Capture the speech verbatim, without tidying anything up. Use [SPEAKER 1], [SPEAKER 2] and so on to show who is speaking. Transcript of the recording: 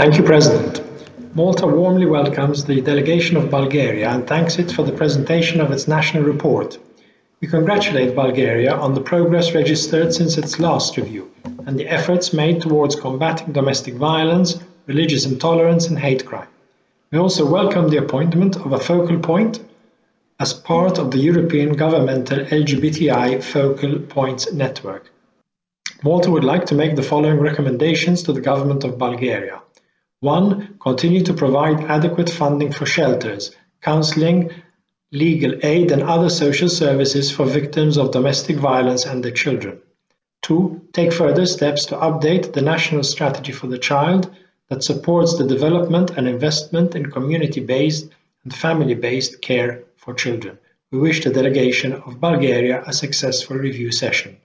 [SPEAKER 1] Thank you, President. Malta warmly welcomes the delegation of Bulgaria and thanks it for the presentation of its national report. We congratulate Bulgaria on the progress registered since its last review and the efforts made towards combating domestic violence, religious intolerance and hate crime. We also welcome the appointment of a focal point as part of the European Governmental L G B T I Focal Points Network. Malta would like to make the following recommendations to the Government of Bulgaria. One, continue to provide adequate funding for shelters, counselling, legal aid and other social services for victims of domestic violence and their children. Two, take further steps to update the National Strategy for the Child that supports the development and investment in community-based and family-based care for children. We wish the delegation of Bulgaria a successful review session.